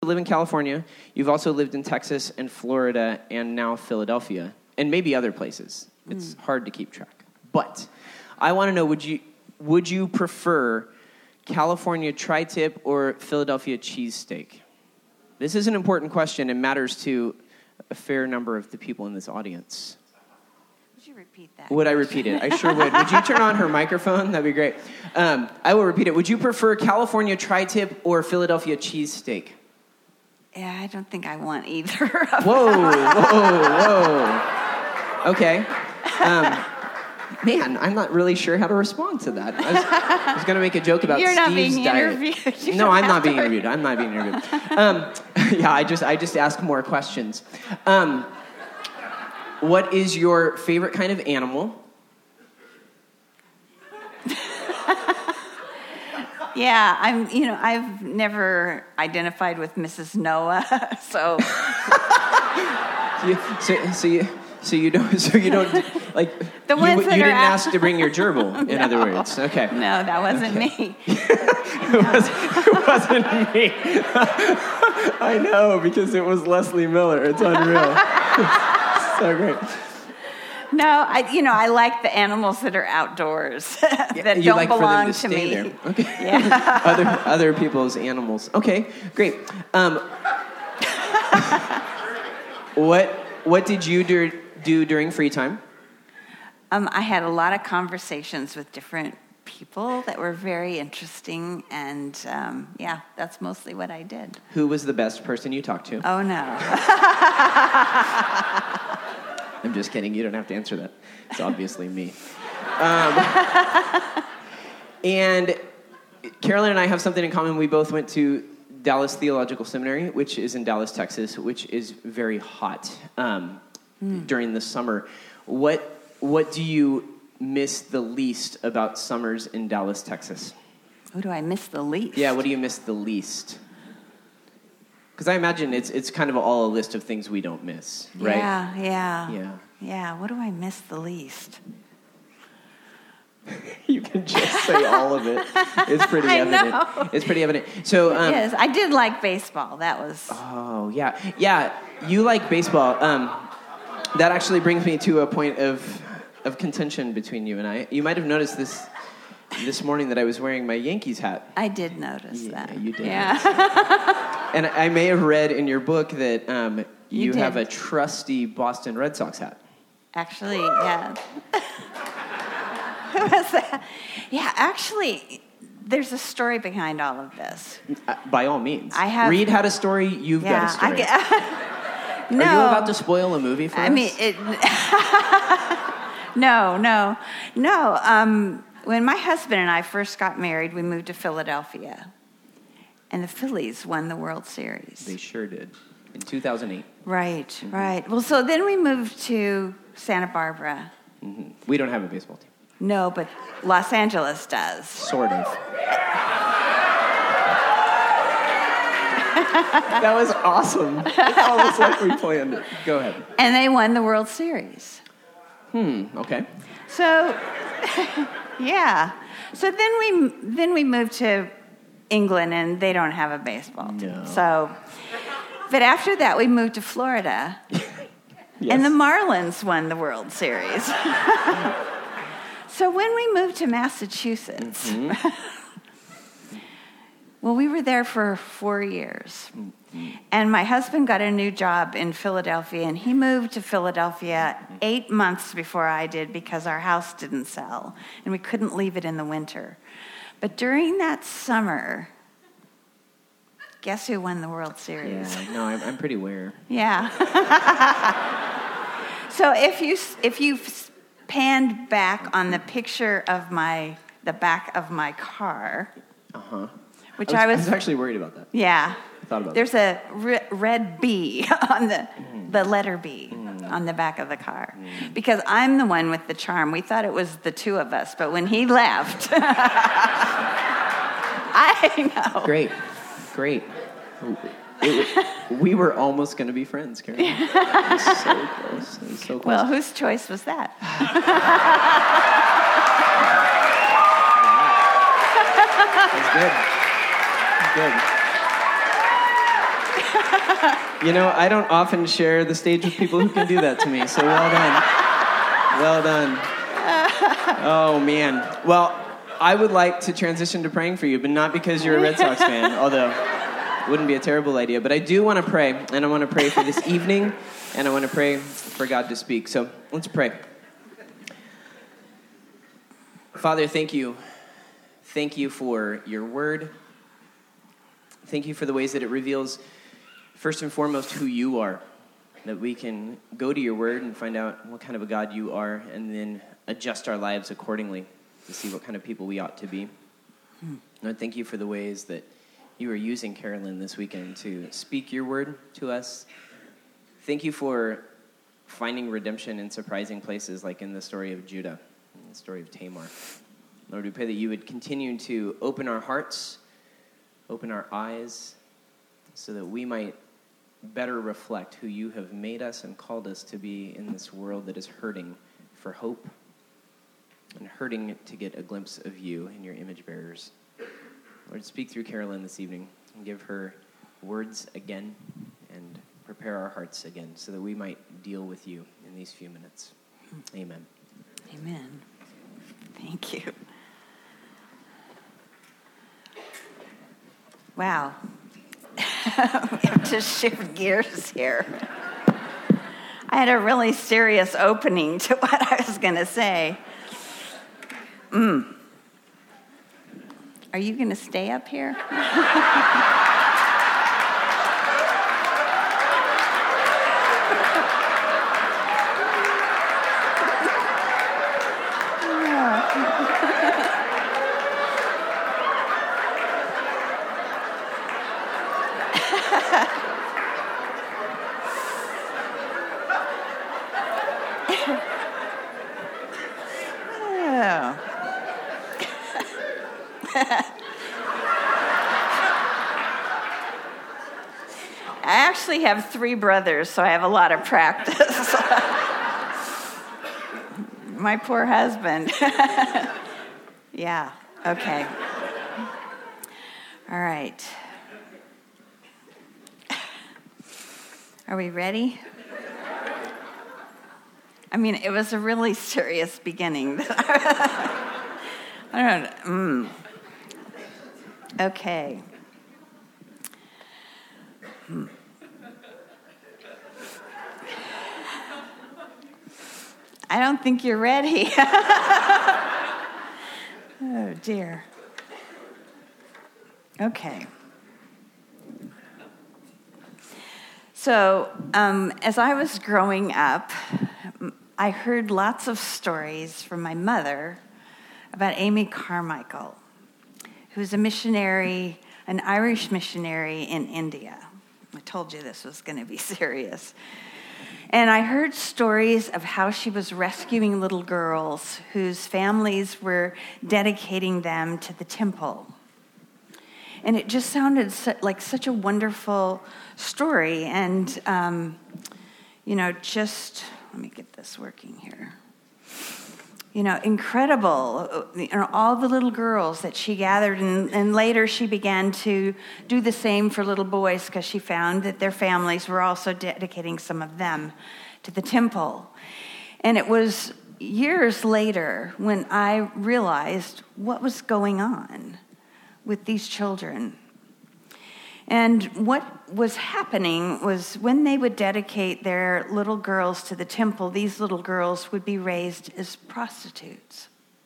live in California. You've also lived in Texas and Florida and now Philadelphia and maybe other places. It's hard to keep track. But I want to know, would you prefer California tri-tip or Philadelphia cheesesteak? This is an important question and matters to a fair number of the people in this audience. Would you repeat that? Would I repeat it? I sure would. Would you turn on her microphone? That'd be great. I will repeat it. Would you prefer California tri-tip or Philadelphia cheesesteak? Yeah, I don't think I want either of them. Whoa. Okay. Man, I'm not really sure how to respond to that. I was going to make a joke about You're not Steve's being diet. interviewed. No, I'm not being interviewed. I'm not being interviewed. Yeah, I just ask more questions. What is your favorite kind of animal? Yeah, I've never identified with Mrs. Noah, so. So you don't like The ones you that didn't are out- ask to bring your gerbil. In other words, okay. No, that wasn't me. It wasn't me. I know, because it was Leslie Miller. It's unreal. So great. No, I like the animals that are outdoors that you don't like belong for them to me. stay there. Okay. Yeah. other people's animals. Okay, great. What did you do during free time? I had a lot of conversations with different people that were very interesting, and that's mostly what I did. Who was the best person you talked to? Oh, no. I'm just kidding. You don't have to answer that. It's obviously me. And Carolyn and I have something in common. We both went to Dallas Theological Seminary, which is in Dallas, Texas, which is very hot during the summer. What do you miss the least about summers in Dallas, Texas? What do I miss the least? Yeah, what do you miss the least? Because I imagine it's kind of all a list of things we don't miss, right? Yeah, what do I miss the least? You can just say all of it. It's pretty evident. Know. It's pretty evident. So, yes, I did like baseball. That was... Oh, yeah. You like baseball. That actually brings me to a point of contention between you and I. You might have noticed this morning that I was wearing my Yankees hat. I did notice that. You did. Yeah. And I may have read in your book that you did. have a trusty Boston Red Sox hat. Actually, yeah. Who was that? Yeah, actually, there's a story behind all of this. By all means. Reed had a story, you've got a story. No. Are you about to spoil a movie for us? I mean, No. When my husband and I first got married, we moved to Philadelphia. And the Phillies won the World Series. They sure did. In 2008. Right. Well, so then we moved to Santa Barbara. Mm-hmm. We don't have a baseball team. No, but Los Angeles does. Sort of. That was awesome. It's almost like we planned it. Go ahead. And they won the World Series. Okay. So, yeah. So then we moved to England, and they don't have a baseball team. No. So, but after that, we moved to Florida, Yes. and the Marlins won the World Series. So when we moved to Massachusetts, well, we were there for 4 years. And my husband got a new job in Philadelphia, and he moved to Philadelphia 8 months before I did because our house didn't sell, and we couldn't leave it in the winter. But during that summer, guess who won the World Series? Yeah, no, I'm pretty aware. Yeah. So if you panned back on the picture of the back of my car, which I was actually worried about that. Yeah. I thought about There's a red B on the letter B on the back of the car. Because I'm the one with the charm. We thought it was the two of us, but when he left, I know. Great. We were almost going to be friends, Karen. It was so close. It was so close. Well, whose choice was that? It was good. You know, I don't often share the stage with people who can do that to me, so well done. Well done. Oh, man. Well, I would like to transition to praying for you, but not because you're a Red Sox fan, although it wouldn't be a terrible idea. But I do want to pray, and I want to pray for this evening, and I want to pray for God to speak. So let's pray. Father, thank you. Thank you for your word. Thank you for the ways that it reveals, first and foremost, who you are, that we can go to your word and find out what kind of a God you are, and then adjust our lives accordingly to see what kind of people we ought to be. Lord, thank you for the ways that you are using Carolyn this weekend to speak your word to us. Thank you for finding redemption in surprising places, like in the story of Judah, in the story of Tamar. Lord, we pray that you would continue to open our hearts, open our eyes, so that we might better reflect who you have made us and called us to be in this world that is hurting for hope and hurting to get a glimpse of you and your image bearers. Lord, speak through Carolyn this evening and give her words again and prepare our hearts again so that we might deal with you in these few minutes. Amen. Amen. Thank you. Wow. We have to shift gears here. I had a really serious opening to what I was going to say. Are you going to stay up here? I actually have 3 brothers, so I have a lot of practice. My poor husband. Yeah, okay. All right. Are we ready? I mean, it was a really serious beginning. I don't know. Okay. I don't think you're ready. Oh, dear. Okay. So, as I was growing up, I heard lots of stories from my mother about Amy Carmichael, who's a missionary, an Irish missionary in India. I told you this was going to be serious. And I heard stories of how she was rescuing little girls whose families were dedicating them to the temple. And it just sounded like such a wonderful story. And, just, let me get this working here. Incredible, all the little girls that she gathered, and later she began to do the same for little boys because she found that their families were also dedicating some of them to the temple. And it was years later when I realized what was going on with these children. And what was happening was when they would dedicate their little girls to the temple, these little girls would be raised as prostitutes.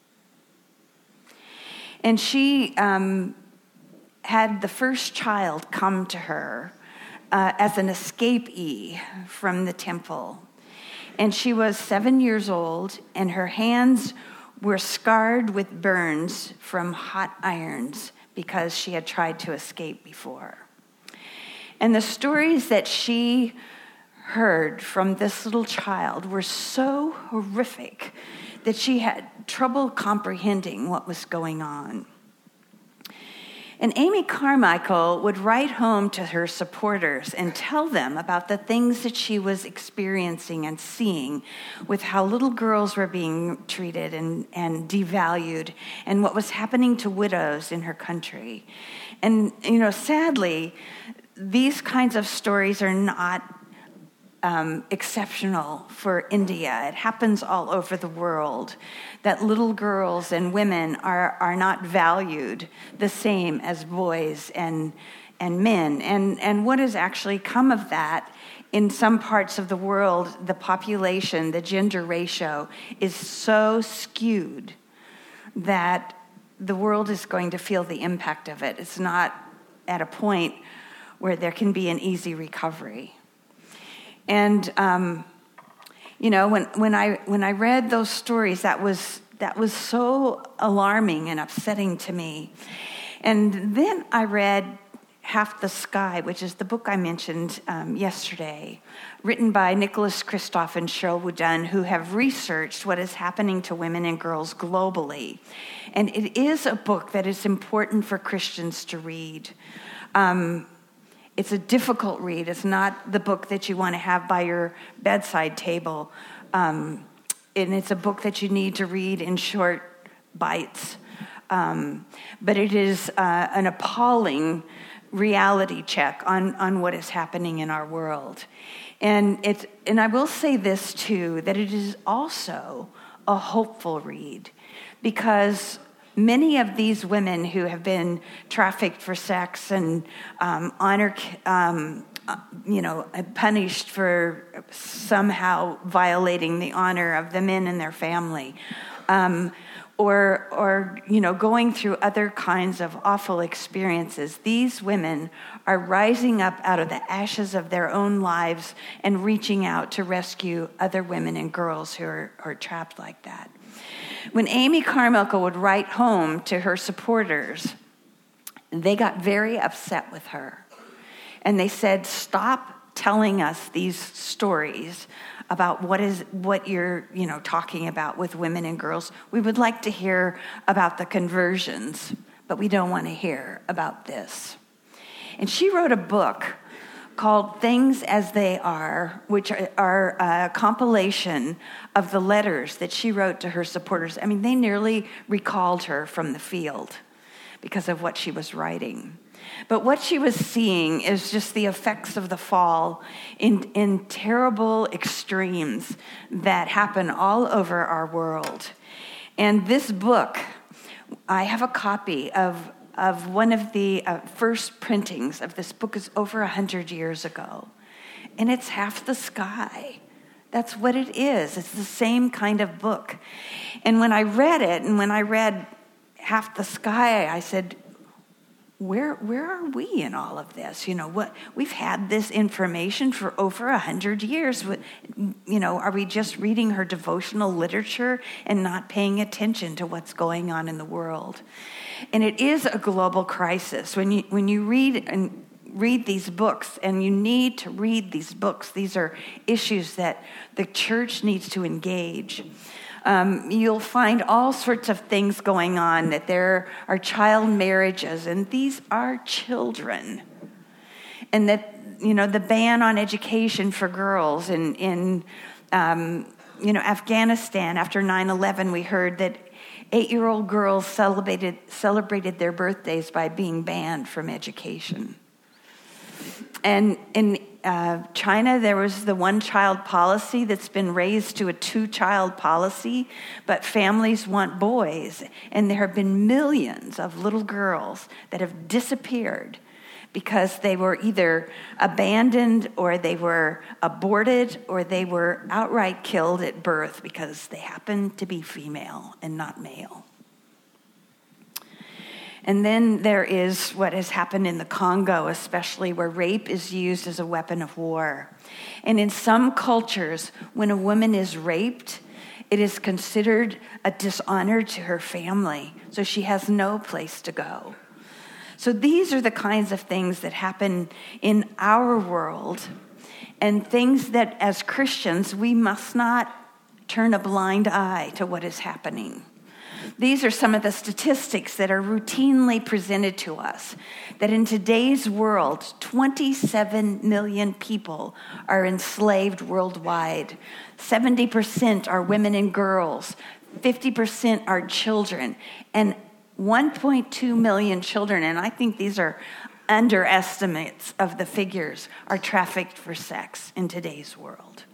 And she had the first child come to her as an escapee from the temple. And she was 7 years old, and her hands were scarred with burns from hot irons because she had tried to escape before. And the stories that she heard from this little child were so horrific that she had trouble comprehending what was going on. And Amy Carmichael would write home to her supporters and tell them about the things that she was experiencing and seeing with how little girls were being treated and devalued, and what was happening to widows in her country. And, sadly, these kinds of stories are not exceptional for India. It happens all over the world, that little girls and women are not valued the same as boys and men. And what has actually come of that, in some parts of the world, the population, the gender ratio is so skewed that the world is going to feel the impact of it. It's not at a point where there can be an easy recovery. And when I read those stories, that was so alarming and upsetting to me. And then I read Half the Sky, which is the book I mentioned yesterday, written by Nicholas Kristof and Cheryl Wooden, who have researched what is happening to women and girls globally. And it is a book that is important for Christians to read. It's a difficult read. It's not the book that you want to have by your bedside table. And it's a book that you need to read in short bites. But it is an appalling reality check on what is happening in our world. And I will say this too, that it is also a hopeful read, because many of these women who have been trafficked for sex and punished for somehow violating the honor of the men in their family, or going through other kinds of awful experiences, these women are rising up out of the ashes of their own lives and reaching out to rescue other women and girls who are trapped like that. When Amy Carmichael would write home to her supporters, they got very upset with her. And they said, stop telling us these stories about what you're talking about with women and girls. We would like to hear about the conversions, but we don't want to hear about this. And she wrote a book called Things as They Are, which are a compilation of the letters that she wrote to her supporters. I mean, they nearly recalled her from the field because of what she was writing. But what she was seeing is just the effects of the fall in terrible extremes that happen all over our world. And this book, I have a copy of one of the first printings of this book, is over 100 years ago. And it's Half the Sky. That's what it is. It's the same kind of book. And when I read it, and when I read Half the Sky, I said, where are we in all of this? We've had this information for over 100 years. Are we just reading her devotional literature and not paying attention to what's going on in the world? And it is a global crisis. When you read these books, and you need to read these books, these are issues that the church needs to engage. You'll find all sorts of things going on, that there are child marriages, and these are children. And that, the ban on education for girls in Afghanistan after 9/11, we heard that 8-year-old girls celebrated their birthdays by being banned from education. And in China, there was the one-child policy that's been raised to a 2-child policy, but families want boys. And there have been millions of little girls that have disappeared because they were either abandoned, or they were aborted, or they were outright killed at birth because they happened to be female and not male. And then there is what has happened in the Congo, especially, where rape is used as a weapon of war. And in some cultures, when a woman is raped, it is considered a dishonor to her family, so she has no place to go. So these are the kinds of things that happen in our world, and things that as Christians, we must not turn a blind eye to what is happening. These are some of the statistics that are routinely presented to us, that in today's world, 27 million people are enslaved worldwide. 70% are women and girls. 50% are children. And 1.2 million children, and I think these are underestimates of the figures are trafficked for sex in today's world.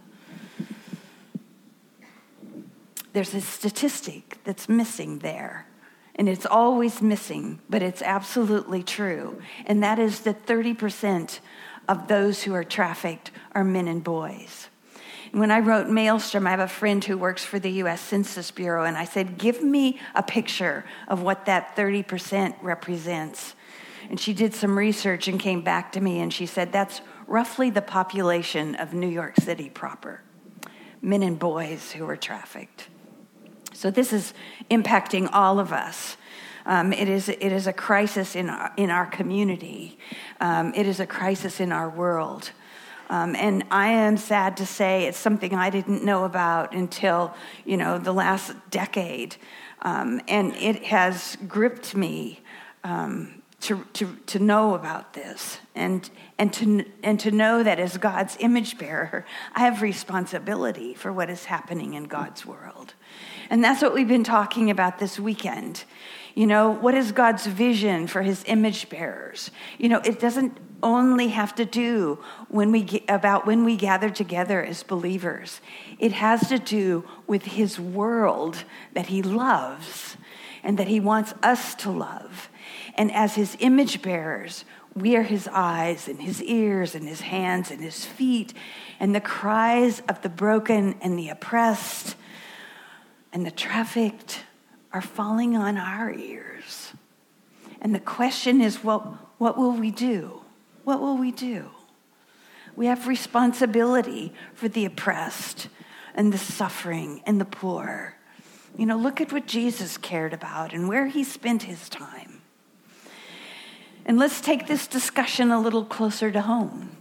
There's a statistic that's missing there, and it's always missing, but it's absolutely true, and that is that 30% of those who are trafficked are men and boys. When I wrote Maelstrom, I have a friend who works for the U.S. Census Bureau, and I said, give me a picture of what that 30% represents. And she did some research and came back to me, and she said, that's roughly the population of New York City proper, men and boys who are trafficked. So this is impacting all of us. It is a crisis in our community. It is a crisis in our world. And I am sad to say it's something I didn't know about until, the last decade. And it has gripped me to know about this and to know that as God's image bearer, I have responsibility for what is happening in God's world. And that's what we've been talking about this weekend. What is God's vision for his image bearers? It doesn't only have to do when we gather together as believers. It has to do with his world that he loves and that he wants us to love. And as his image bearers, we are his eyes and his ears and his hands and his feet, and the cries of the broken and the oppressed and the trafficked are falling on our ears. And the question is, what will we do? What will we do? We have responsibility for the oppressed and the suffering and the poor. Look at what Jesus cared about and where he spent his time. And let's take this discussion a little closer to home.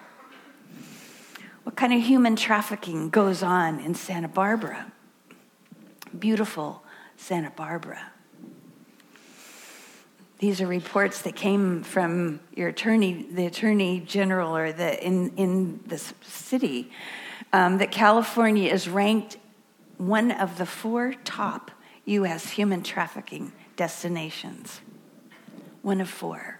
What kind of human trafficking goes on in Santa Barbara? Beautiful Santa Barbara. These are reports that came from the attorney general, or in the city, that California is ranked one of the 4 top U.S. human trafficking destinations. One of 4.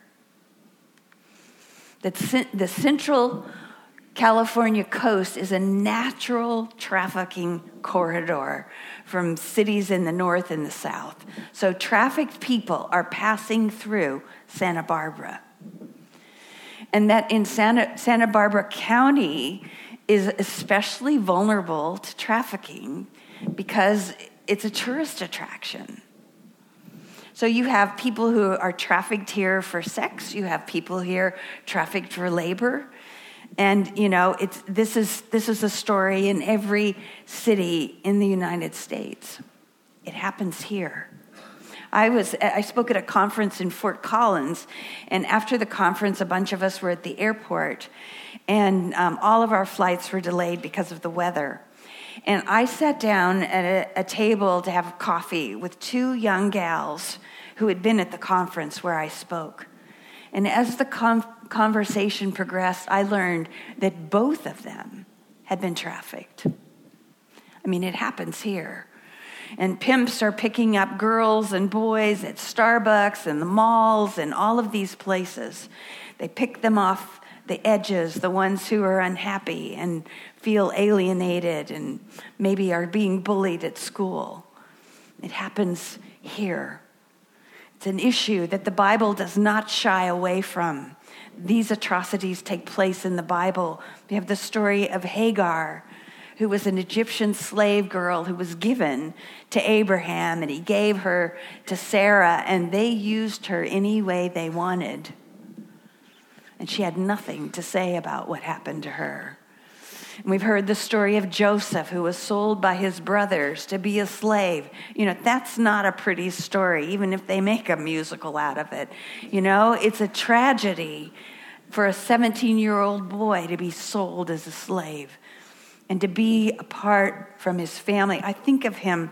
The Central California coast is a natural trafficking corridor from cities in the north and the south. So trafficked people are passing through Santa Barbara. And that in Santa Barbara County is especially vulnerable to trafficking because it's a tourist attraction. So you have people who are trafficked here for sex. You have people here trafficked for labor. And, this is a story in every city in the United States. It happens here. I spoke at a conference in Fort Collins, and after the conference, a bunch of us were at the airport, and all of our flights were delayed because of the weather. And I sat down at a table to have coffee with 2 young gals who had been at the conference where I spoke. And as the conversation progressed, I learned that both of them had been trafficked. It happens here. And pimps are picking up girls and boys at Starbucks and the malls and all of these places. They pick them off the edges, the ones who are unhappy and feel alienated and maybe are being bullied at school. It happens here. It's an issue that the Bible does not shy away from. These atrocities take place in the Bible. We have the story of Hagar, who was an Egyptian slave girl who was given to Abraham, and he gave her to Sarah, and they used her any way they wanted. And she had nothing to say about what happened to her. And we've heard the story of Joseph, who was sold by his brothers to be a slave. That's not a pretty story, even if they make a musical out of it. It's a tragedy for a 17-year-old boy to be sold as a slave and to be apart from his family. I think of him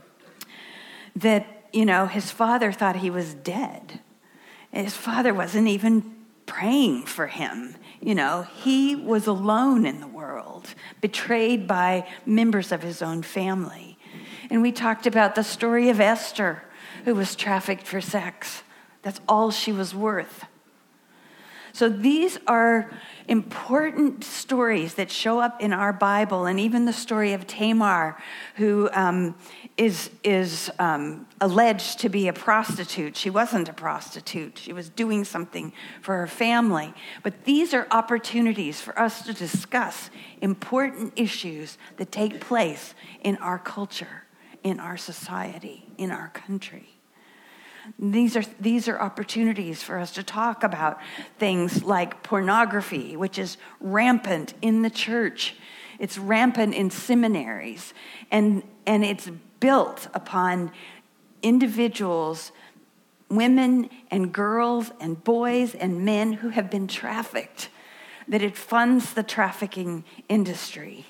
that, his father thought he was dead. His father wasn't even praying for him. He was alone in the world, betrayed by members of his own family. And we talked about the story of Esther, who was trafficked for sex. That's all she was worth. So these are important stories that show up in our Bible, and even the story of Tamar, who is alleged to be a prostitute. She wasn't a prostitute. She was doing something for her family. But these are opportunities for us to discuss important issues that take place in our culture, in our society, in our country. These are opportunities for us to talk about things like pornography, which is rampant in the church. It's rampant in seminaries, and it's built upon individuals, women and girls and boys and men who have been trafficked, that it funds the trafficking industry.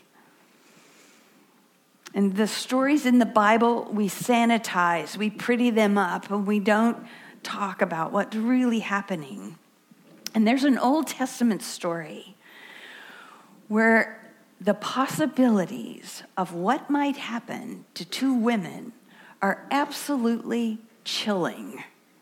And the stories in the Bible, we sanitize, we pretty them up, and we don't talk about what's really happening. And there's an Old Testament story where the possibilities of what might happen to two women are absolutely chilling.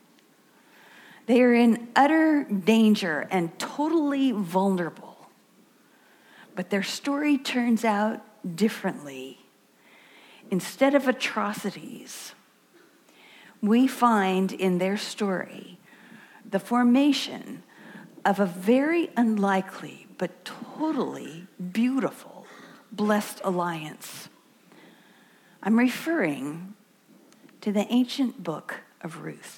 They are in utter danger and totally vulnerable. But their story turns out differently. Instead of atrocities, we find in their story the formation of a very unlikely but totally beautiful, blessed alliance. I'm referring to the ancient book of Ruth.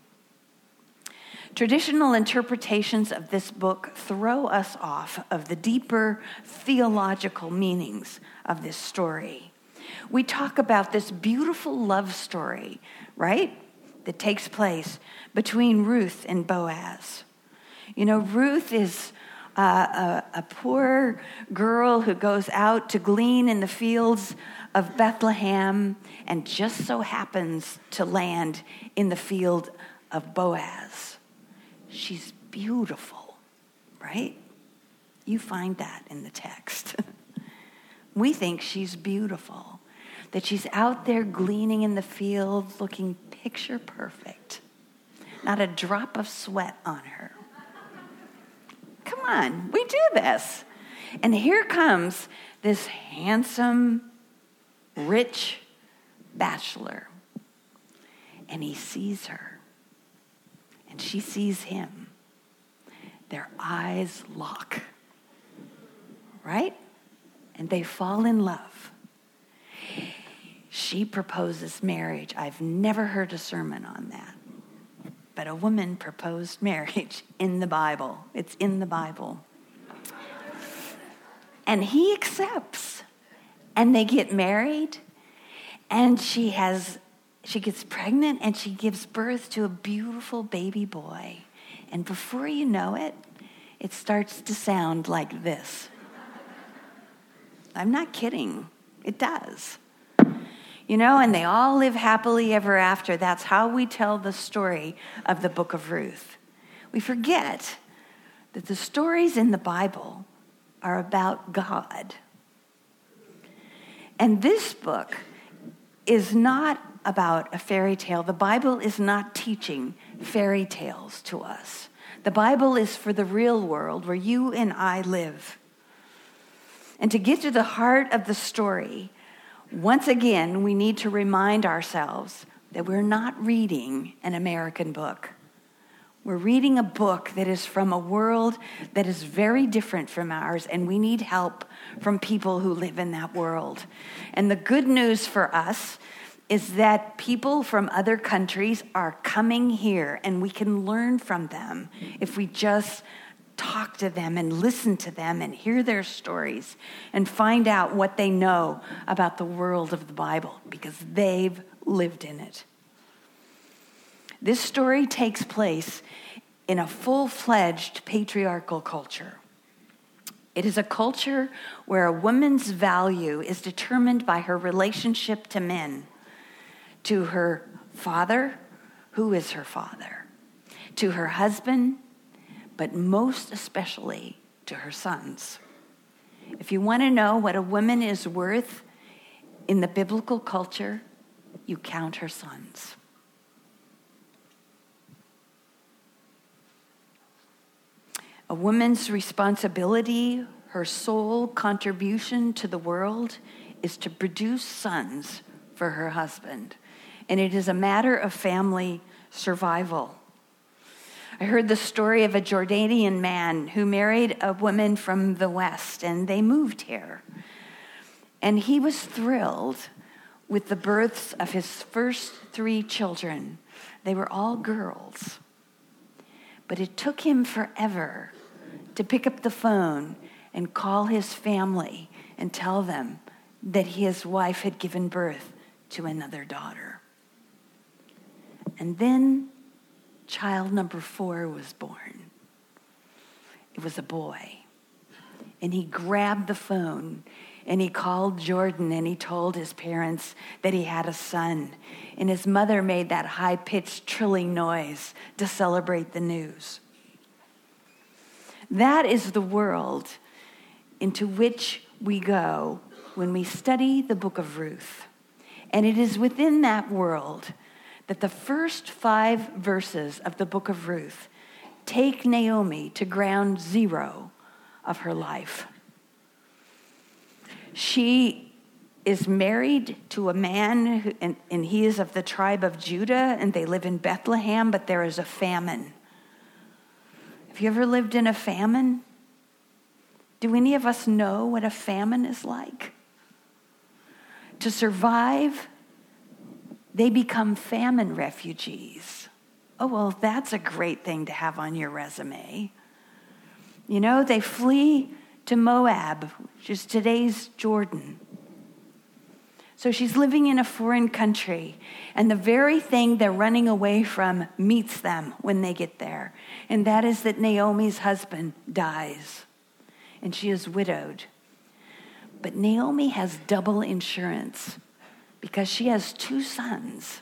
Traditional interpretations of this book throw us off of the deeper theological meanings of this story. We talk about this beautiful love story, right, that takes place between Ruth and Boaz. You know, Ruth is a poor girl who goes out to glean in the fields of Bethlehem and just so happens to land in the field of Boaz. She's beautiful, right? You find that in the text. We think she's beautiful, that she's out there gleaning in the fields looking picture perfect. Not a drop of sweat on her. Come on, we do this. And here comes this handsome, rich bachelor. And he sees her. And she sees him. Their eyes lock. Right? And they fall in love. She proposes marriage. I've never heard a sermon on that. But a woman proposed marriage in the Bible. It's in the Bible. And he accepts. And they get married. And she gets pregnant and she gives birth to a beautiful baby boy. And before you know it, it starts to sound like this. I'm not kidding. It does. You know, and they all live happily ever after. That's how we tell the story of the book of Ruth. We forget that the stories in the Bible are about God. And this book is not about a fairy tale. The Bible is not teaching fairy tales to us. The Bible is for the real world where you and I live. And to get to the heart of the story, once again, we need to remind ourselves that we're not reading an American book. We're reading a book that is from a world that is very different from ours, and we need help from people who live in that world. And the good news for us is that people from other countries are coming here, and we can learn from them if we just talk to them and listen to them and hear their stories and find out what they know about the world of the Bible because they've lived in it. This story takes place in a full-fledged patriarchal culture. It is a culture where a woman's value is determined by her relationship to men, to her father, who is her father, to her husband, but most especially to her sons. If you want to know what a woman is worth in the biblical culture, you count her sons. A woman's responsibility, her sole contribution to the world, is to produce sons for her husband. And it is a matter of family survival. I heard the story of a Jordanian man who married a woman from the West, and they moved here. And he was thrilled with the births of his first 3 children. They were all girls. But it took him forever to pick up the phone and call his family and tell them that his wife had given birth to another daughter. And then child number 4 was born. It was a boy. And he grabbed the phone and he called Jordan and he told his parents that he had a son. And his mother made that high-pitched trilling noise to celebrate the news. That is the world into which we go when we study the book of Ruth. And it is within that world that the first 5 verses of the book of Ruth take Naomi to ground zero of her life. She is married to a man, and he is of the tribe of Judah, and they live in Bethlehem, but there is a famine. Have you ever lived in a famine? Do any of us know what a famine is like? To survive, they become famine refugees. Oh, well, that's a great thing to have on your resume. You know, they flee to Moab, which is today's Jordan. So she's living in a foreign country, and the very thing they're running away from meets them when they get there, and that is that Naomi's husband dies, and she is widowed. But Naomi has double insurance because she has 2 sons.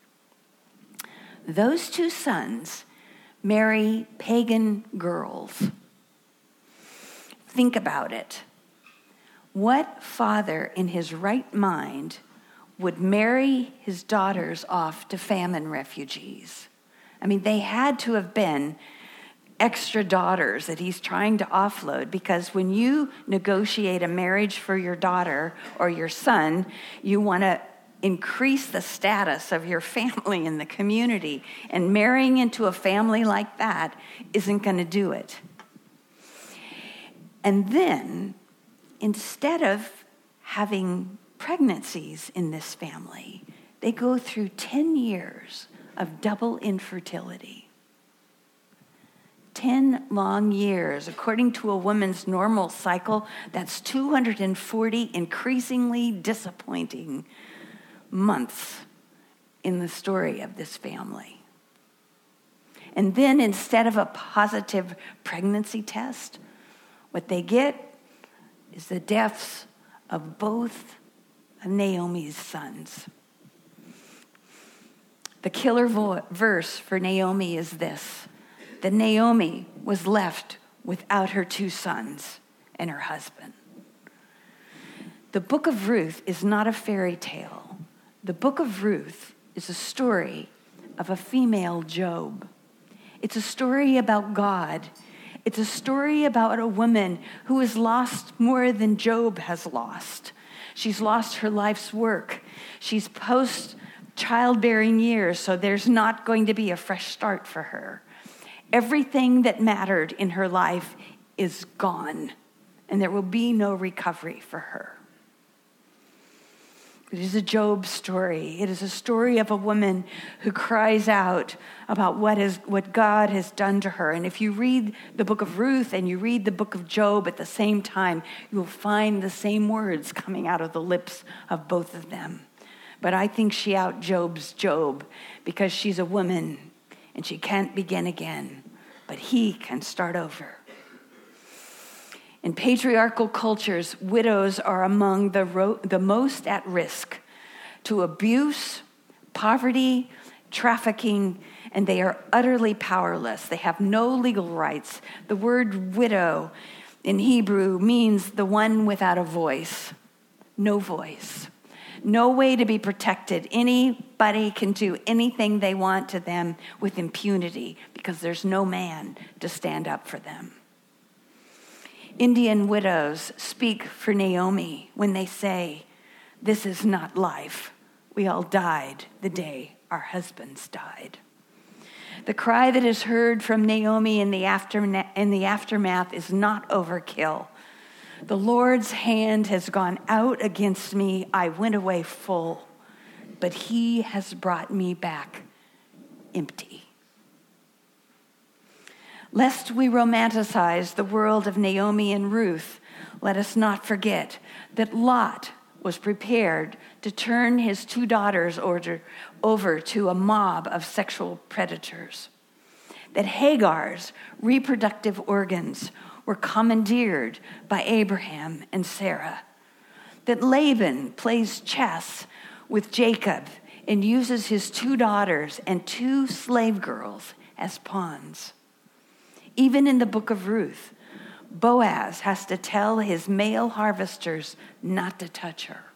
Those 2 sons marry pagan girls. Think about it. What father in his right mind would marry his daughters off to famine refugees? I mean, they had to have been extra daughters that he's trying to offload, because when you negotiate a marriage for your daughter or your son, you want to increase the status of your family in the community, and marrying into a family like that isn't going to do it. And then, instead of having pregnancies in this family, they go through 10 years of double infertility. 10 long years. According to a woman's normal cycle, that's 240 increasingly disappointing months in the story of this family. And then instead of a positive pregnancy test, what they get is the deaths of both of Naomi's sons. The killer verse for Naomi is this: that Naomi was left without her 2 sons and her husband. The book of Ruth is not a fairy tale. The book of Ruth is a story of a female Job. It's a story about God. It's a story about a woman who has lost more than Job has lost. She's lost her life's work. She's post-childbearing years, so there's not going to be a fresh start for her. Everything that mattered in her life is gone, and there will be no recovery for her. It is a Job story. It is a story of a woman who cries out about what God has done to her. And if you read the book of Ruth and you read the book of Job at the same time, you will find the same words coming out of the lips of both of them. But I think she out-Jobs Job because she's a woman and she can't begin again, but he can start over. In patriarchal cultures, widows are among the most at risk to abuse, poverty, trafficking, and they are utterly powerless. They have no legal rights. The word widow in Hebrew means the one without a voice. No voice. No way to be protected. Anybody can do anything they want to them with impunity because there's no man to stand up for them. Indian widows speak for Naomi when they say, "This is not life. We all died the day our husbands died." The cry that is heard from Naomi in the aftermath is not overkill. "The Lord's hand has gone out against me. I went away full, but he has brought me back empty." Lest we romanticize the world of Naomi and Ruth, let us not forget that Lot was prepared to turn his 2 daughters over to a mob of sexual predators. That Hagar's reproductive organs were commandeered by Abraham and Sarah. That Laban plays chess with Jacob and uses his 2 daughters and 2 slave girls as pawns. Even in the book of Ruth, Boaz has to tell his male harvesters not to touch her.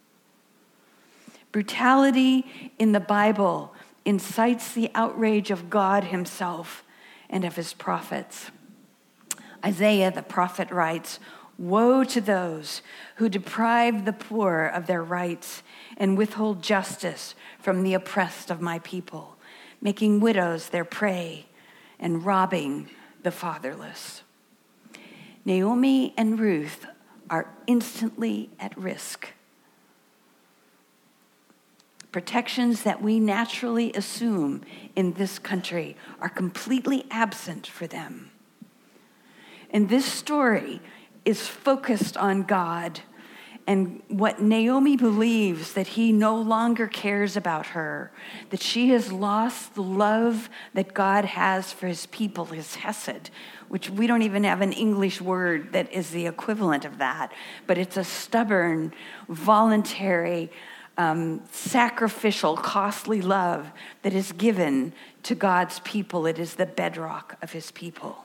Brutality in the Bible incites the outrage of God himself and of his prophets. Isaiah the prophet writes, "Woe to those who deprive the poor of their rights and withhold justice from the oppressed of my people, making widows their prey and robbing the fatherless." Naomi and Ruth are instantly at risk. Protections that we naturally assume in this country are completely absent for them. And this story is focused on God and what Naomi believes, that he no longer cares about her, that she has lost the love that God has for his people, his hesed, which we don't even have an English word that is the equivalent of that, but it's a stubborn, voluntary, sacrificial, costly love that is given to God's people. It is the bedrock of his people.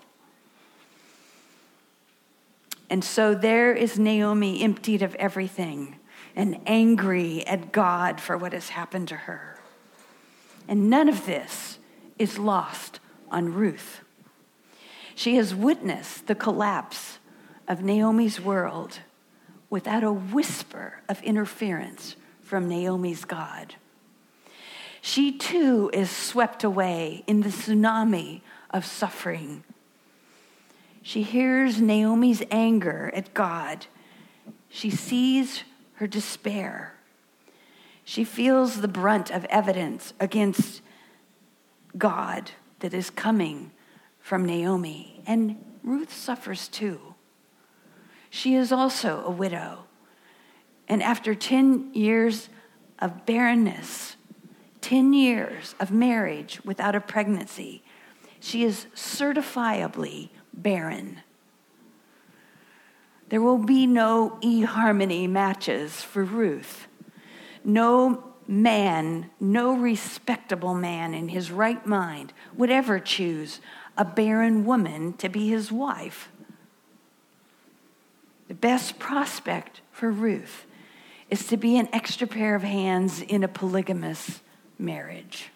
And so there is Naomi, emptied of everything and angry at God for what has happened to her. And none of this is lost on Ruth. She has witnessed the collapse of Naomi's world without a whisper of interference from Naomi's God. She too is swept away in the tsunami of suffering. She hears Naomi's anger at God. She sees her despair. She feels the brunt of evidence against God that is coming from Naomi. And Ruth suffers too. She is also a widow. And after 10 years of barrenness, 10 years of marriage without a pregnancy, she is certifiably barren. There will be no eHarmony matches for Ruth. No man, no respectable man in his right mind would ever choose a barren woman to be his wife. The best prospect for Ruth is to be an extra pair of hands in a polygamous marriage.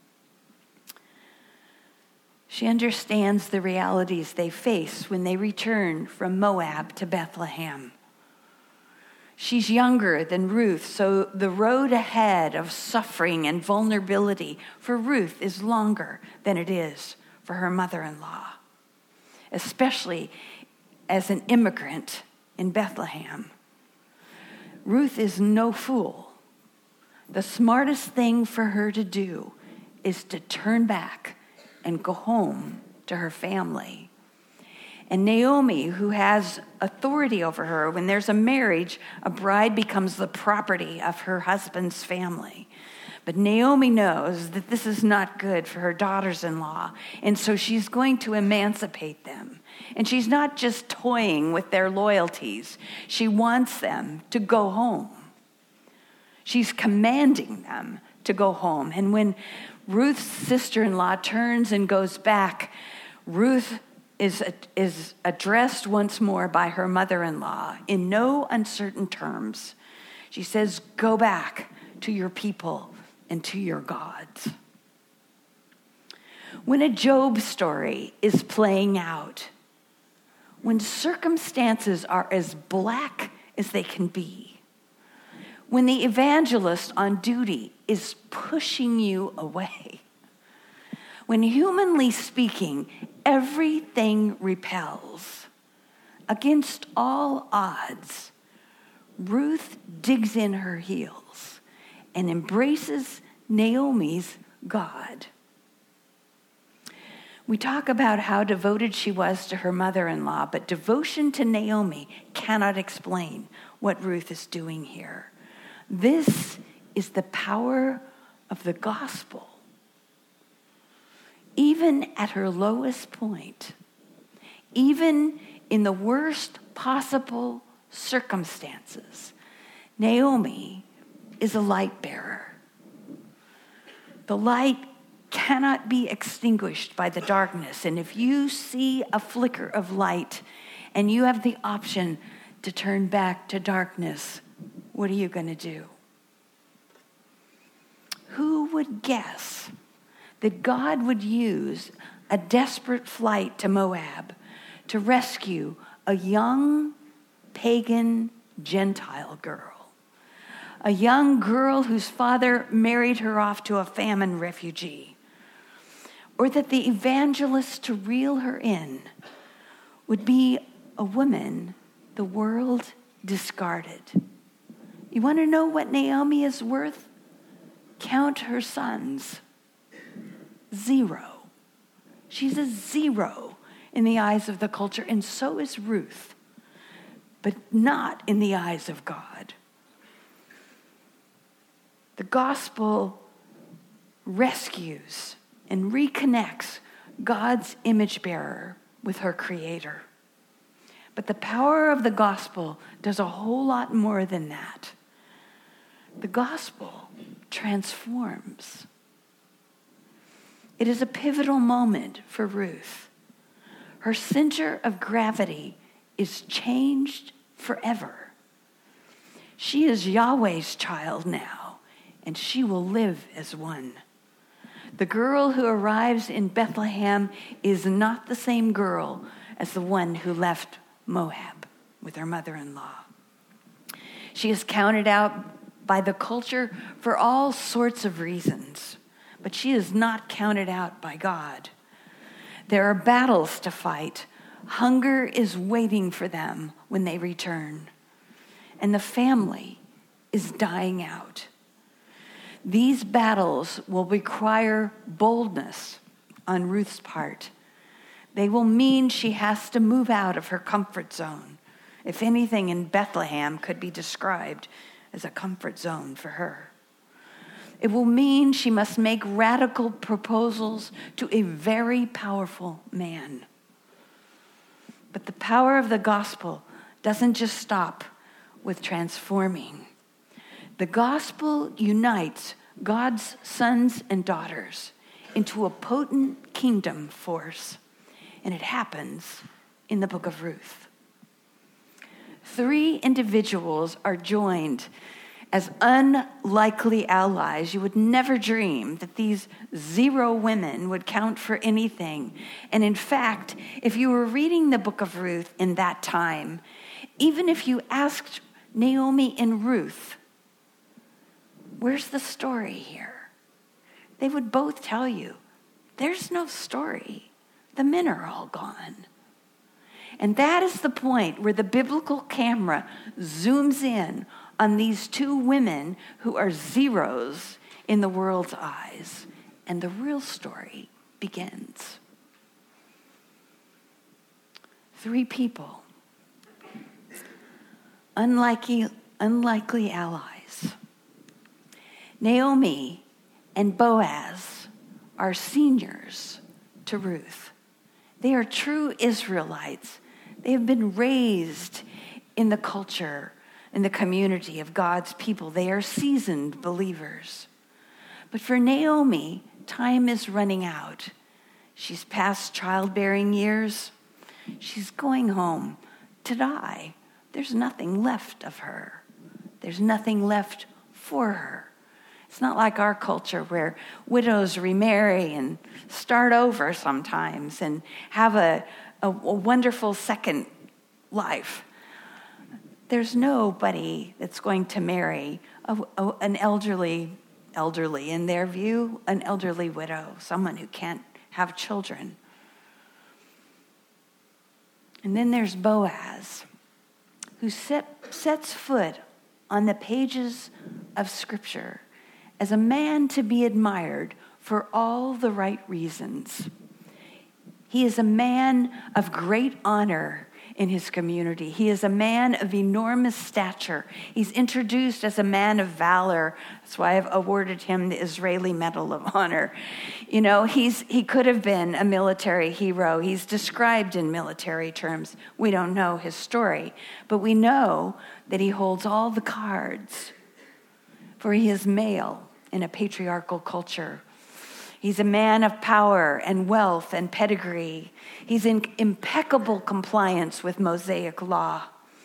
She understands the realities they face when they return from Moab to Bethlehem. She's younger than Ruth, so the road ahead of suffering and vulnerability for Ruth is longer than it is for her mother-in-law, especially as an immigrant in Bethlehem. Ruth is no fool. The smartest thing for her to do is to turn back and go home to her family. And Naomi, who has authority over her, when there's a marriage, a bride becomes the property of her husband's family. But Naomi knows that this is not good for her daughters-in-law, and so she's going to emancipate them. And she's not just toying with their loyalties. She wants them to go home. She's commanding them to go home. And when Ruth's sister-in-law turns and goes back, Ruth is addressed once more by her mother-in-law in no uncertain terms. She says, "Go back to your people and to your gods." When a Job story is playing out, when circumstances are as black as they can be, when the evangelist on duty is pushing you away, when humanly speaking, everything repels, against all odds, Ruth digs in her heels and embraces Naomi's God. We talk about how devoted she was to her mother-in-law, but devotion to Naomi cannot explain what Ruth is doing here. This is the power of the gospel. Even at her lowest point, even in the worst possible circumstances, Naomi is a light bearer. The light cannot be extinguished by the darkness. And if you see a flicker of light and you have the option to turn back to darkness, what are you going to do? Who would guess that God would use a desperate flight to Moab to rescue a young pagan Gentile girl? A young girl whose father married her off to a famine refugee. Or that the evangelist to reel her in would be a woman the world discarded. You want to know what Naomi is worth? Count her sons. 0. She's a 0 in the eyes of the culture, and so is Ruth, but not in the eyes of God. The gospel rescues and reconnects God's image bearer with her creator. But the power of the gospel does a whole lot more than that. The gospel transforms. It is a pivotal moment for Ruth. Her center of gravity is changed forever. She is Yahweh's child now, and she will live as one. The girl who arrives in Bethlehem is not the same girl as the one who left Moab with her mother-in-law. She is counted out by the culture for all sorts of reasons, but she is not counted out by God. There are battles to fight. Hunger is waiting for them when they return, and the family is dying out. These battles will require boldness on Ruth's part. They will mean she has to move out of her comfort zone. If anything in Bethlehem could be described as a comfort zone for her. It will mean she must make radical proposals to a very powerful man. But the power of the gospel doesn't just stop with transforming. The gospel unites God's sons and daughters into a potent kingdom force, and it happens in the book of Ruth. 3 individuals are joined as unlikely allies. You would never dream that these 0 women would count for anything. And in fact, if you were reading the book of Ruth in that time, even if you asked Naomi and Ruth, where's the story here? They would both tell you, there's no story. The men are all gone. And that is the point where the biblical camera zooms in on these 2 women who are zeros in the world's eyes. And the real story begins. 3 people, unlikely allies. Naomi and Boaz are seniors to Ruth. They are true Israelites. They have been raised in the culture, in the community of God's people. They are seasoned believers. But for Naomi, time is running out. She's past childbearing years. She's going home to die. There's nothing left of her. There's nothing left for her. It's not like our culture where widows remarry and start over sometimes and have a wonderful second life. There's nobody that's going to marry an elderly, in their view, an elderly widow, someone who can't have children. And then there's Boaz, who sets foot on the pages of Scripture as a man to be admired for all the right reasons. He is a man of great honor in his community. He is a man of enormous stature. He's introduced as a man of valor. That's why I've awarded him the Israeli Medal of Honor. You know, he could have been a military hero. He's described in military terms. We don't know his story, but we know that he holds all the cards, for he is male in a patriarchal culture. He's a man of power and wealth and pedigree. He's in impeccable compliance with Mosaic law.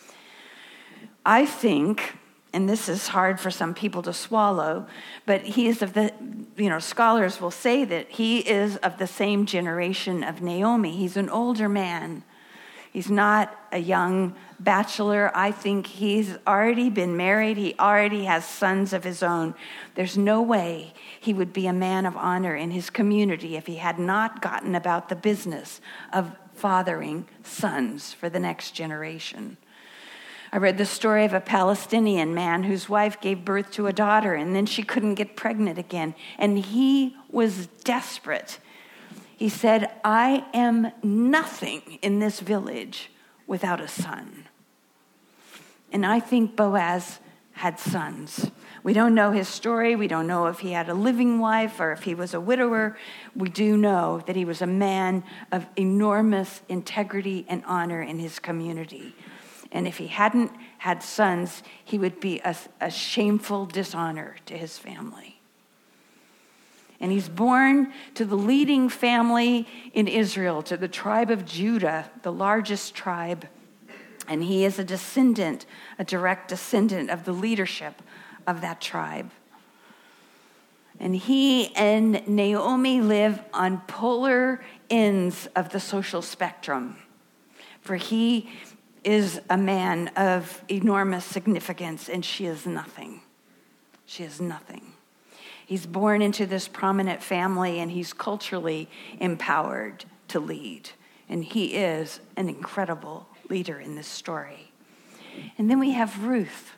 I think, and this is hard for some people to swallow, but he is of the, scholars will say that he is of the same generation of Naomi. He's an older man. He's not a young bachelor. I think he's already been married. He already has sons of his own. There's no way he would be a man of honor in his community if he had not gotten about the business of fathering sons for the next generation. I read the story of a Palestinian man whose wife gave birth to a daughter, and then she couldn't get pregnant again, and he was desperate. He said, I am nothing in this village without a son. And I think Boaz had sons. We don't know his story. We don't know if he had a living wife or if he was a widower. We do know that he was a man of enormous integrity and honor in his community. And if he hadn't had sons, he would be a shameful dishonor to his family. And he's born to the leading family in Israel, to the tribe of Judah, the largest tribe. And he is a direct descendant of the leadership of that tribe. And he and Naomi live on polar ends of the social spectrum. For he is a man of enormous significance, and she is nothing. She is nothing. He's born into this prominent family, and he's culturally empowered to lead. And he is an incredible leader in this story. And then we have Ruth,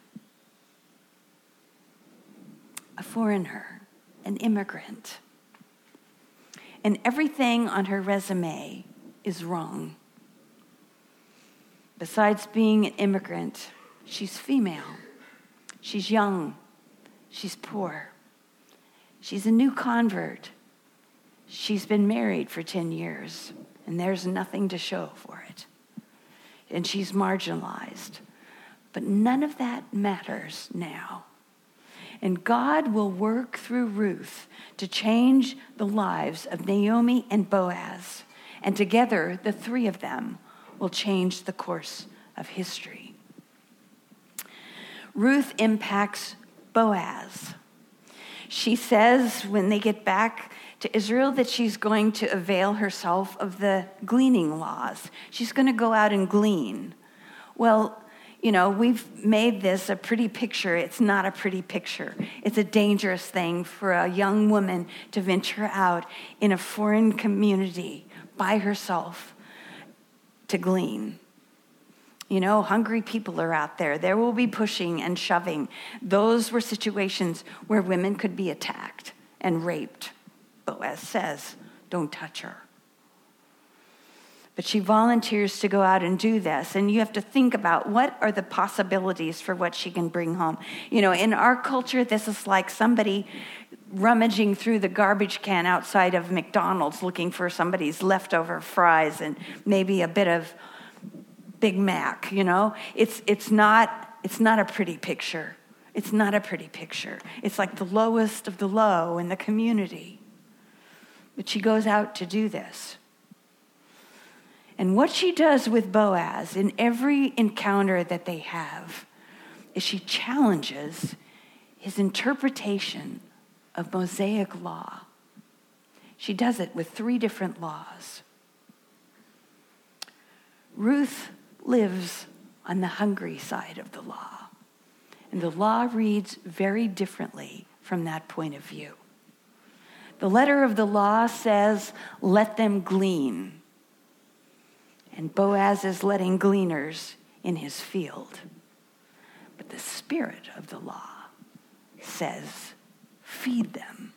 a foreigner, an immigrant. And everything on her resume is wrong. Besides being an immigrant, she's female. She's young. She's poor. She's a new convert. She's been married for 10 years, and there's nothing to show for it. And she's marginalized. But none of that matters now. And God will work through Ruth to change the lives of Naomi and Boaz. And together, the three of them will change the course of history. Ruth impacts Boaz. She says when they get back to Israel that she's going to avail herself of the gleaning laws. She's going to go out and glean. Well, we've made this a pretty picture. It's not a pretty picture. It's a dangerous thing for a young woman to venture out in a foreign community by herself to glean. Hungry people are out there. There will be pushing and shoving. Those were situations where women could be attacked and raped. Boaz says, don't touch her. But she volunteers to go out and do this. And you have to think about what are the possibilities for what she can bring home. In our culture, this is like somebody rummaging through the garbage can outside of McDonald's looking for somebody's leftover fries and maybe a bit of Big Mac. It's not a pretty picture. It's not a pretty picture. It's like the lowest of the low in the community. But she goes out to do this. And what she does with Boaz in every encounter that they have is she challenges his interpretation of Mosaic law. She does it with 3 different laws. Ruth lives on the hungry side of the law. And the law reads very differently from that point of view. The letter of the law says, let them glean. And Boaz is letting gleaners in his field. But the spirit of the law says, feed them.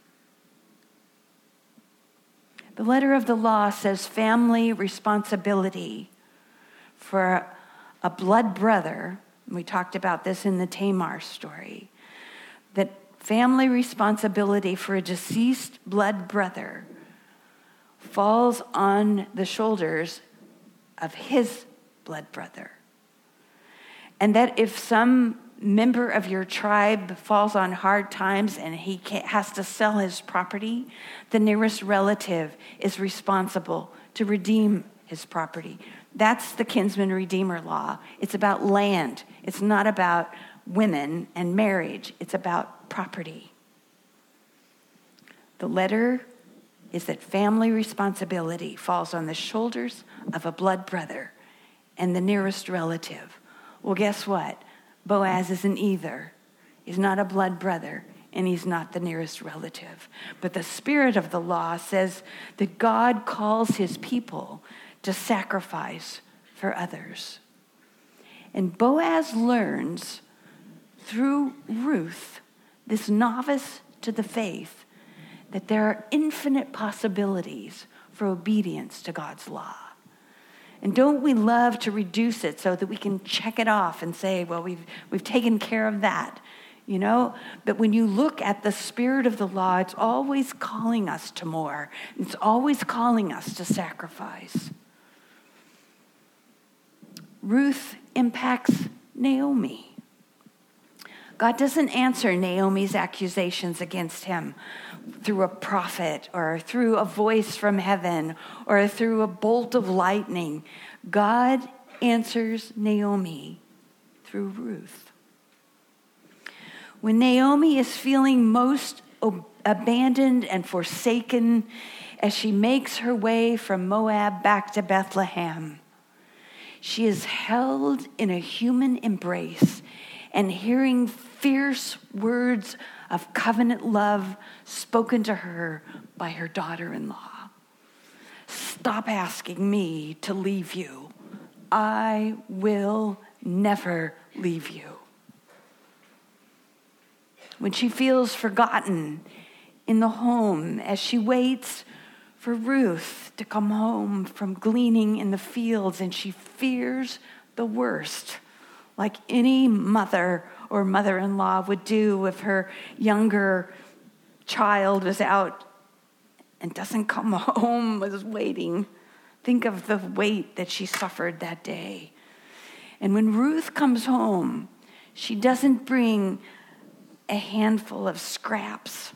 The letter of the law says family responsibility for a blood brother. We talked about this in the Tamar story. That family responsibility for a deceased blood brother falls on the shoulders of his blood brother. And that if some member of your tribe falls on hard times and he has to sell his property, the nearest relative is responsible to redeem his property. That's the kinsman redeemer law. It's about land. It's not about women and marriage. It's about property. The letter is that family responsibility falls on the shoulders of a blood brother and the nearest relative. Well, guess what? Boaz isn't either. He's not a blood brother, and he's not the nearest relative. But the spirit of the law says that God calls his people to sacrifice for others. And Boaz learns through Ruth, this novice to the faith, that there are infinite possibilities for obedience to God's law. And don't we love to reduce it so that we can check it off and say, well, we've taken care of that, you know? But when you look at the spirit of the law, it's always calling us to more. It's always calling us to sacrifice. Ruth impacts Naomi. God doesn't answer Naomi's accusations against him through a prophet or through a voice from heaven or through a bolt of lightning. God answers Naomi through Ruth. When Naomi is feeling most abandoned and forsaken as she makes her way from Moab back to Bethlehem, she is held in a human embrace and hearing fierce words of covenant love spoken to her by her daughter-in-law. Stop asking me to leave you. I will never leave you. When she feels forgotten in the home as she waits for Ruth to come home from gleaning in the fields, and she fears the worst, like any mother or mother-in-law would do if her younger child was out and doesn't come home, was waiting. Think of the weight that she suffered that day. And when Ruth comes home, she doesn't bring a handful of scraps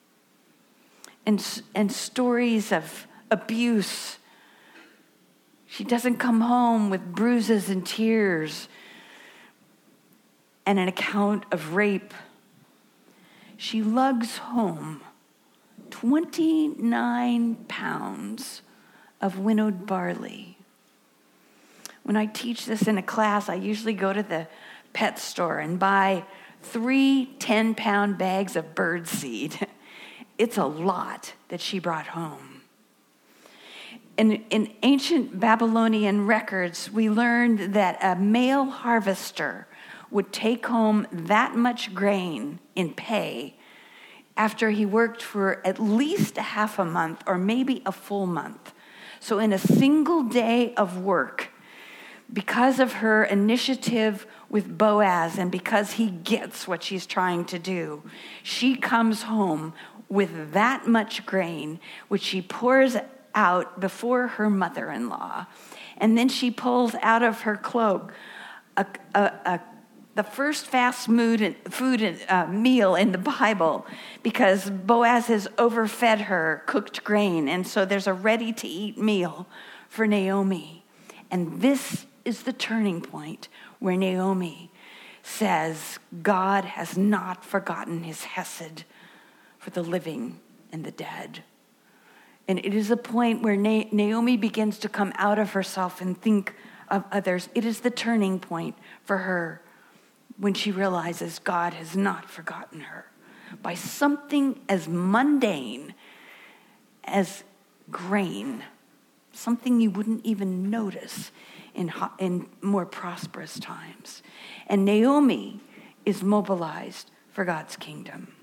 and stories of abuse. She doesn't come home with bruises and tears and an account of rape. She lugs home 29 pounds of winnowed barley. When I teach this in a class, I usually go to the pet store and buy 3 10-pound bags of bird seed. It's a lot that she brought home. In ancient Babylonian records, we learned that a male harvester would take home that much grain in pay after he worked for at least a half a month or maybe a full month. So in a single day of work, because of her initiative with Boaz and because he gets what she's trying to do, she comes home with that much grain, which she pours out before her mother-in-law. And then she pulls out of her cloak the first fast food meal in the Bible, because Boaz has overfed her cooked grain. And so there's a ready-to-eat meal for Naomi. And this is the turning point where Naomi says, God has not forgotten his hesed for the living and the dead. And it is a point where Naomi begins to come out of herself and think of others. It is the turning point for her when she realizes God has not forgotten her. By something as mundane as grain, something you wouldn't even notice in more prosperous times. And Naomi is mobilized for God's kingdom.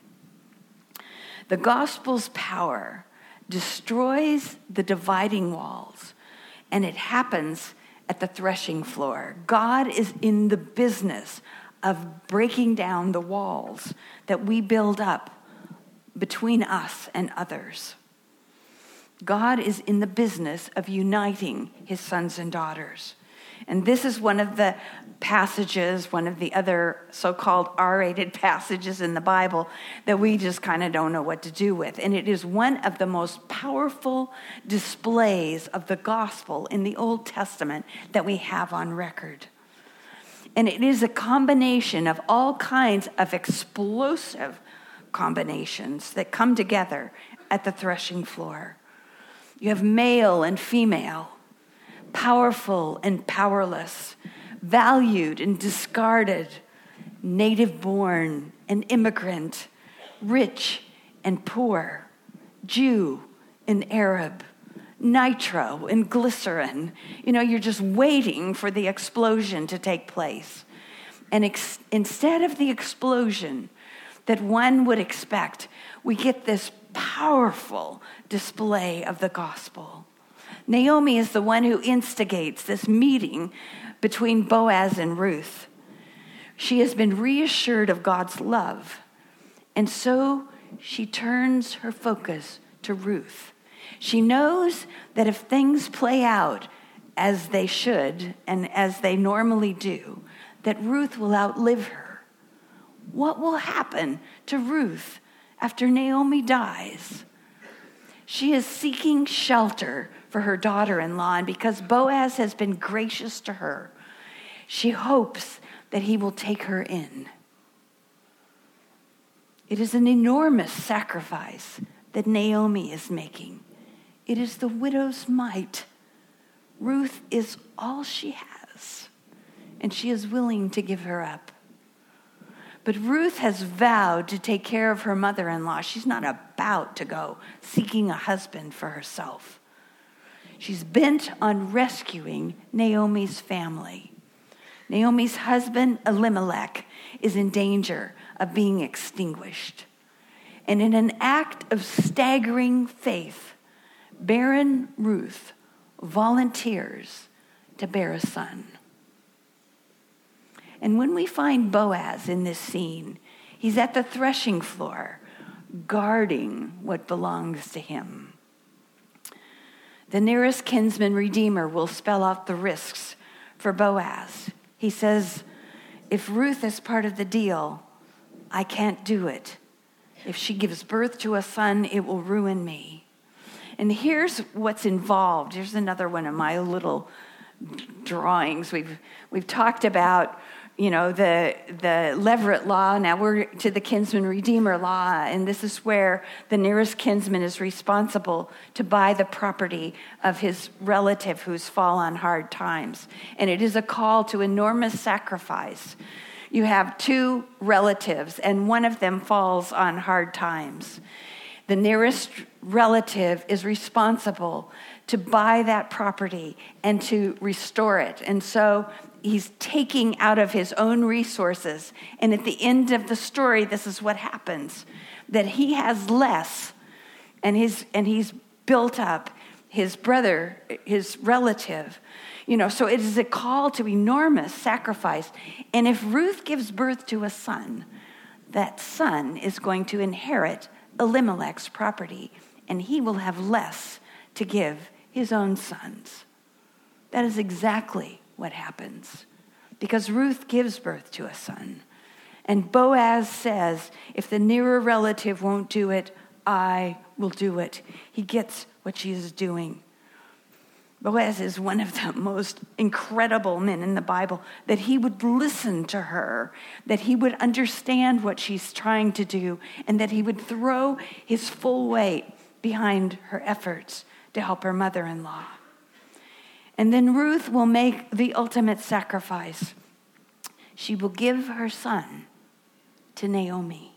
The gospel's power destroys the dividing walls, and it happens at the threshing floor. God is in the business of breaking down the walls that we build up between us and others. God is in the business of uniting his sons and daughters. And this is one of the passages, one of the other so-called R-rated passages in the Bible that we just kind of don't know what to do with. And it is one of the most powerful displays of the gospel in the Old Testament that we have on record. And it is a combination of all kinds of explosive combinations that come together at the threshing floor. You have male and female, powerful and powerless, valued and discarded, native-born and immigrant, rich and poor, Jew and Arab, nitro and glycerin. You know, you're just waiting for the explosion to take place. And instead of the explosion that one would expect, we get this powerful display of the gospel. Naomi is the one who instigates this meeting between Boaz and Ruth. She has been reassured of God's love, and so she turns her focus to Ruth. She knows that if things play out as they should and as they normally do, that Ruth will outlive her. What will happen to Ruth after Naomi dies? She is seeking shelter for her daughter-in-law, and because Boaz has been gracious to her, she hopes that he will take her in. It is an enormous sacrifice that Naomi is making. It is the widow's mite. Ruth is all she has, and she is willing to give her up. But Ruth has vowed to take care of her mother-in-law. She's not about to go seeking a husband for herself. She's bent on rescuing Naomi's family. Naomi's husband, Elimelech, is in danger of being extinguished. And in an act of staggering faith, barren Ruth volunteers to bear a son. And when we find Boaz in this scene, he's at the threshing floor, guarding what belongs to him. The nearest kinsman redeemer will spell out the risks for Boaz. He says, if Ruth is part of the deal, I can't do it. If she gives birth to a son, it will ruin me. And here's what's involved. Here's another one of my little drawings. We've talked about, you know, the Levirate law. Now we're to the kinsman redeemer law, and this is where the nearest kinsman is responsible to buy the property of his relative who's fallen on hard times. And it is a call to enormous sacrifice. You have two relatives, and one of them falls on hard times. The nearest relative is responsible to buy that property and to restore it. And so he's taking out of his own resources. And at the end of the story, this is what happens, that he has less, and he's built up his brother, his relative. You know, so it is a call to enormous sacrifice. And if Ruth gives birth to a son, that son is going to inherit Elimelech's property, and he will have less to give his own sons. That is exactly what happens, because Ruth gives birth to a son. And Boaz says, if the nearer relative won't do it, I will do it. He gets what she is doing. Boaz is one of the most incredible men in the Bible, that he would listen to her, that he would understand what she's trying to do, and that he would throw his full weight behind her efforts to help her mother-in-law. And then Ruth will make the ultimate sacrifice. She will give her son to Naomi.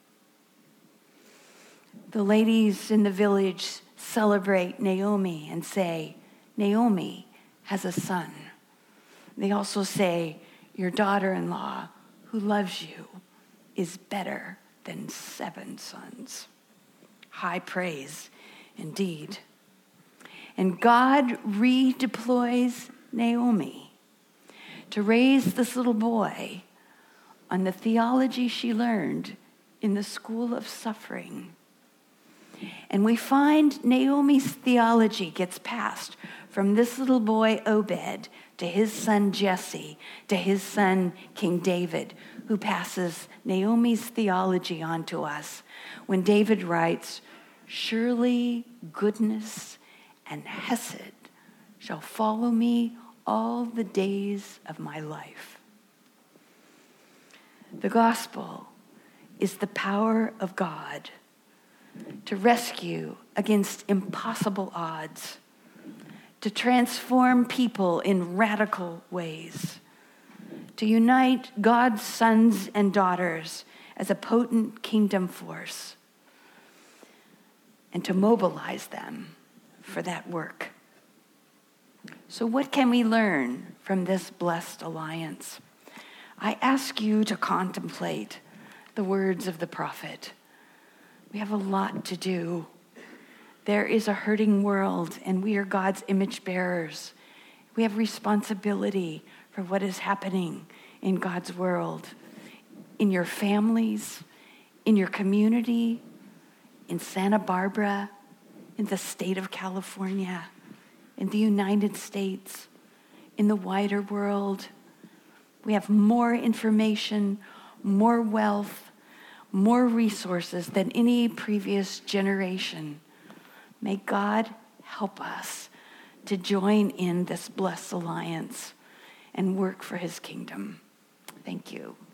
The ladies in the village celebrate Naomi and say, Naomi has a son. They also say, your daughter-in-law who loves you is better than 7 sons. High praise indeed. And God redeploys Naomi to raise this little boy on the theology she learned in the school of suffering. And we find Naomi's theology gets passed from this little boy Obed to his son Jesse, to his son King David, who passes Naomi's theology on to us when David writes, surely goodness and hesed shall follow me all the days of my life. The gospel is the power of God to rescue against impossible odds, to transform people in radical ways, to unite God's sons and daughters as a potent kingdom force, and to mobilize them for that work. So what can we learn from this blessed alliance? I ask you to contemplate the words of the prophet. We have a lot to do. There is a hurting world, and we are God's image bearers. We have responsibility for what is happening in God's world, in your families, in your community, in Santa Barbara, in the state of California, in the United States, in the wider world. We have more information, more wealth, more resources than any previous generation. May God help us to join in this blessed alliance and work for his kingdom. Thank you.